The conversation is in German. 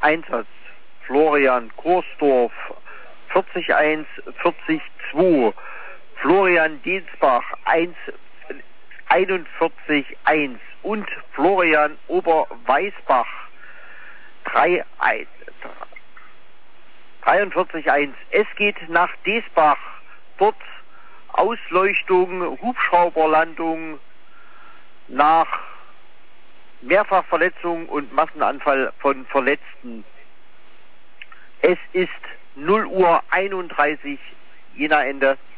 Einsatz. Florian Korsdorf 40-1, 40-2. Florian Densbach 41-1 und Florian Oberweisbach 43-1. Es geht nach Desbach. Dort Ausleuchtung, Hubschrauberlandung nach Mehrfachverletzung und Massenanfall von Verletzten. Es ist 0:31 Uhr, Jena Ende.